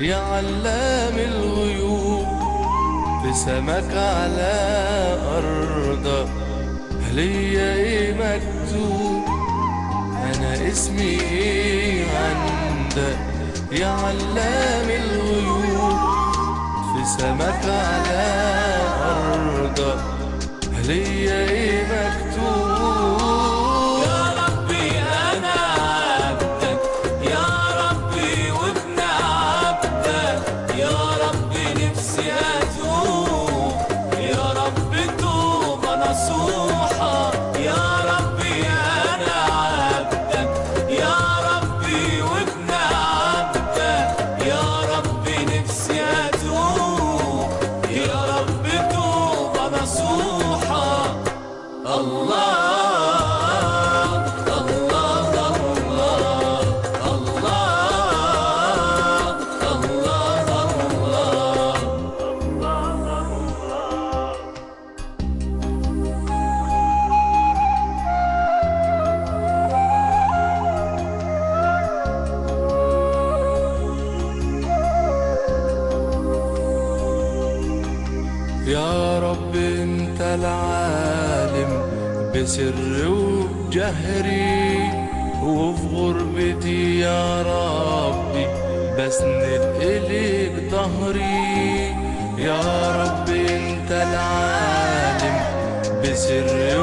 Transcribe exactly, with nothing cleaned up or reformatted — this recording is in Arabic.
يا علام الغيوب، في سماك على أرضك ليا ايه مكتوب؟ أنا اسمي ايه عندك يا علام الغيوب؟ في سماك على أرضك ليا ايه مكتوب؟ يا رب انت العالم بسر وبجهري، وفي غربتي يا ربي بسند إليك ظهري. يا رب انت العالم بسر